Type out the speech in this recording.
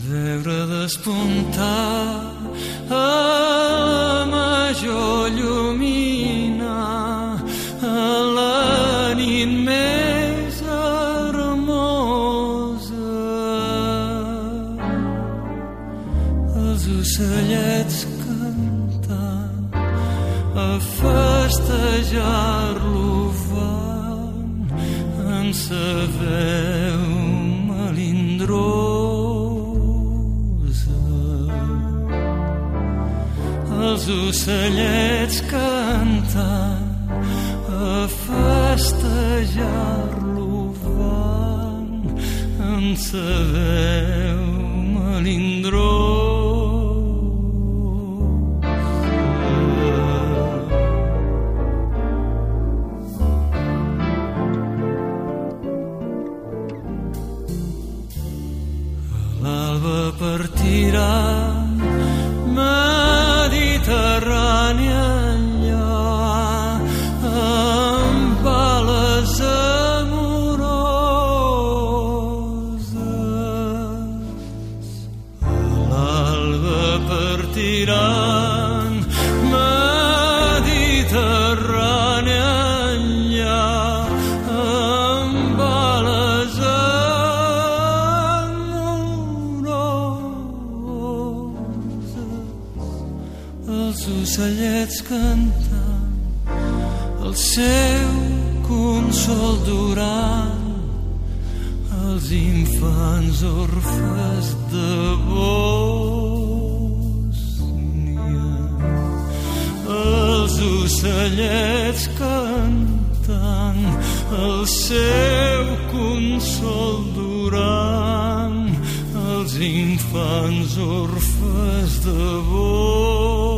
veure despuntar a major llumina a la nit més hermosa. Els ocellets cantant a festejar-lo van en sa veu melindrosa. Els ocellets cantant a festejar-lo van en sa veu melindrosa. L'alba partirà Mediterrània enllà amb ales amoroses. L'alba partiran Mediterrània enllà amb ales els ocellets cantant el seu consol durant els infants orfes de Bòsnia. Els ocellets cantant el seu consol durant els infants orfes de Bòsnia.